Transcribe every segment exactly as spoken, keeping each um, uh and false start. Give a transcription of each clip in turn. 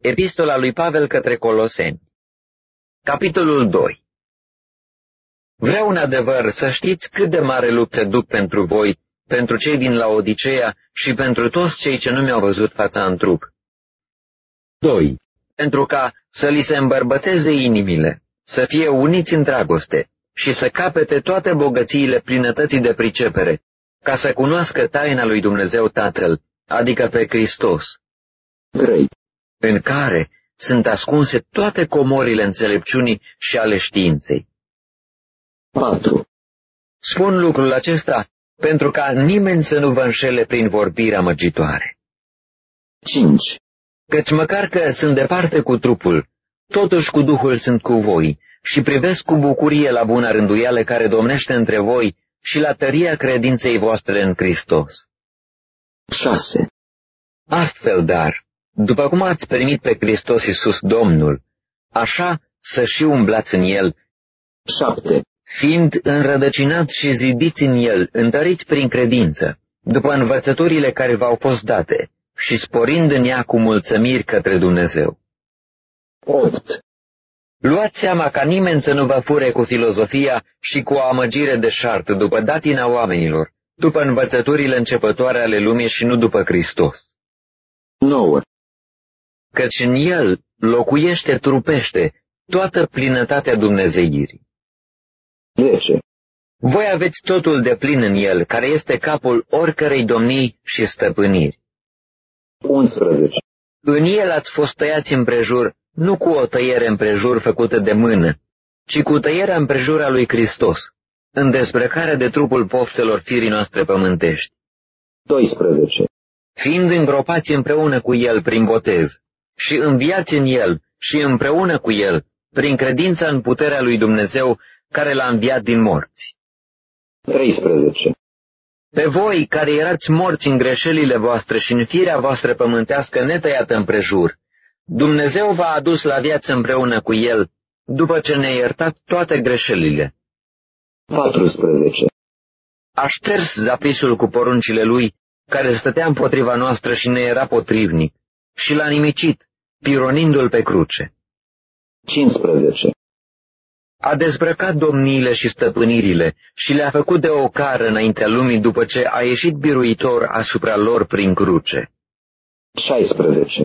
Epistola lui Pavel către Coloseni. Capitolul doi. Vreau în adevăr să știți cât de mare luptă duc pentru voi, pentru cei din Laodiceea și pentru toți cei ce nu mi-au văzut fața în trup. doi. Pentru ca să li se îmbărbăteze inimile, să fie uniți în dragoste și să capete toate bogățiile plinătății de pricepere, ca să cunoască taina lui Dumnezeu Tatăl, adică pe Hristos. trei. În care sunt ascunse toate comorile înțelepciunii și ale științei. patru. Spun lucrul acesta pentru ca nimeni să nu vă înșele prin vorbiri amăgitoare. cinci. Căci măcar că sunt departe cu trupul, totuși cu Duhul sunt cu voi și privesc cu bucurie la buna rânduială care domnește între voi și la tăria credinței voastre în Hristos. șase. Astfel, dar, după cum ați primit pe Hristos Iisus Domnul, așa să și umblați în El. șapte. Fiind înrădăcinați și zidiți în El, întăriți prin credință, după învățăturile care v-au fost date, și sporind în ea cu mulțumiri către Dumnezeu. opt. Luați seama ca nimeni să nu vă fure cu filozofia și cu o amăgire deșartă după datina oamenilor, după învățăturile începătoare ale lumii și nu după Hristos. nouă. Căci în El locuiește trupește toată plinătatea dumnezeirii. zece. Voi aveți totul de plin în El, care este capul oricărei domnii și stăpâniri. unsprezece. În El ați fost tăiați împrejur, nu cu o tăiere împrejur făcută de mână, ci cu tăierea împrejur a lui Hristos, în dezbrăcarea de trupul poftelor firii noastre pământești. doisprezece. Fiind îngropați împreună cu El prin botez și înviați în El și împreună cu El, prin credința în puterea lui Dumnezeu care l-a înviat din morți. treisprezece. Pe voi, care erați morți în greșelile voastre și în firea voastră pământească netăiată împrejur, Dumnezeu v-a adus la viață împreună cu El, după ce ne-a iertat toate greșelile. paisprezece. A șters zapisul cu poruncile Lui, care stătea împotriva noastră și ne era potrivnic, și l-a nimicit, pironindu-l pe cruce. cincisprezece. A dezbrăcat domniile și stăpânirile și le-a făcut de ocară înaintea lumii după ce a ieșit biruitor asupra lor prin cruce. șaisprezece.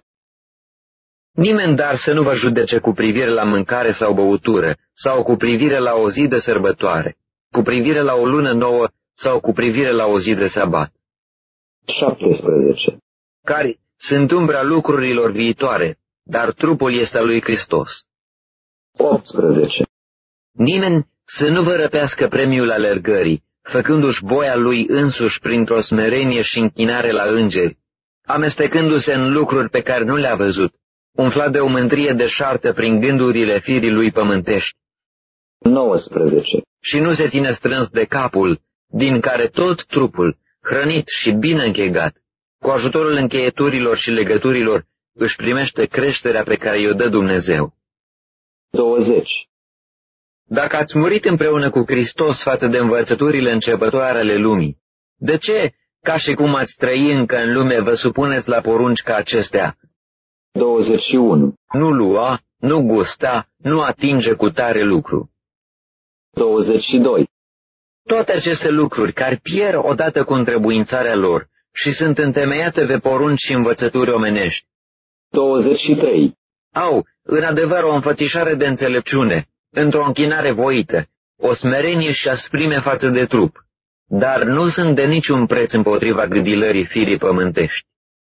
Nimeni dar să nu vă judece cu privire la mâncare sau băutură, sau cu privire la o zi de sărbătoare, cu privire la o lună nouă sau cu privire la o zi de sabat. șaptesprezece. Care sunt umbra lucrurilor viitoare, dar trupul este al lui Hristos. optsprezece. Nimeni să nu vă răpească premiul alergării, făcându-și voia lui însuși printr-o smerenie și închinare la îngeri, amestecându-se în lucruri pe care nu le-a văzut, umflat de o mândrie deșartă prin gândurile firii lui pământești. nouăsprezece. Și nu se ține strâns de capul, din care tot trupul, hrănit și bine închegat, cu ajutorul încheieturilor și legăturilor, își primește creșterea pe care i-o dă Dumnezeu. douăzeci. Dacă ați murit împreună cu Hristos față de învățăturile începătoare ale lumii, de ce, ca și cum ați trăi încă în lume, vă supuneți la porunci ca acestea? douăzeci și unu. Nu lua, nu gusta, nu atinge cu tare lucru. douăzeci și doi. Toate aceste lucruri care pierd odată cu întrebuințarea lor și sunt întemeiate pe porunci și învățături omenești. douăzeci și trei. Au, în adevăr, o înfățișare de înțelepciune, într-o închinare voită, o smerenie și asprime față de trup, dar nu sunt de niciun preț împotriva gâdilării firii pământești.